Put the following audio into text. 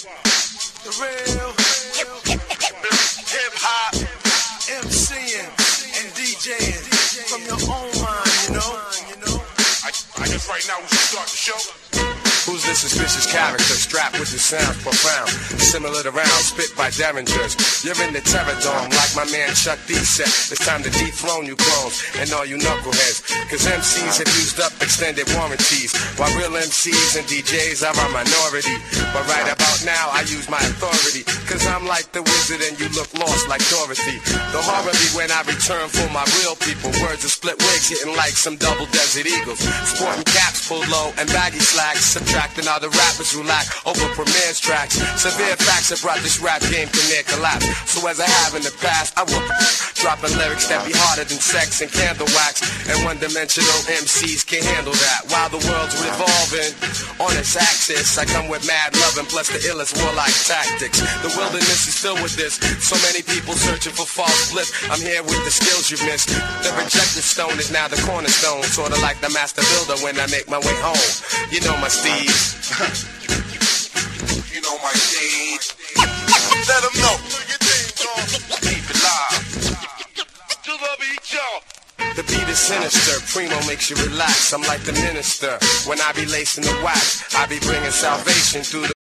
The real hip-hop MCing and DJing from your own mind, you know. I guess right now we should start the show. Who's this suspicious character strapped with the sound profound, similar to rounds spit by derringers? You're in the terror dome like my man Chuck D said. It's time to dethrone you clones and all you knuckleheads, cause MCs have used up extended warranties, while real MCs and DJs are a minority. But right about now I use my authority, cause I'm like the wizard and you look lost like Dorothy. The horror be when I return for my real people. Words of split wigs hitting like some double Desert Eagles, sporting caps pulled low and baggy slacks, subtracting all the rappers who lack over Premier's tracks. Severe facts have brought this rap game to near collapse. So as I have in the past, I will dropping lyrics that be harder than sex and candle wax, and one-dimensional MCs can't handle that. While the world's revolving on its axis, I come with mad love and plus the illest warlike tactics. The wilderness is filled with this, so many people searching for false bliss. I'm here with the skills you've missed. The rejected stone is now the cornerstone, sorta like the master builder when I make my way home. You know my steed. You know my steed. Let them know. Keep it live. To the beat, y'all. The beat is sinister, Primo makes you relax. I'm like the minister when I be lacing the wax. I be bringing salvation through the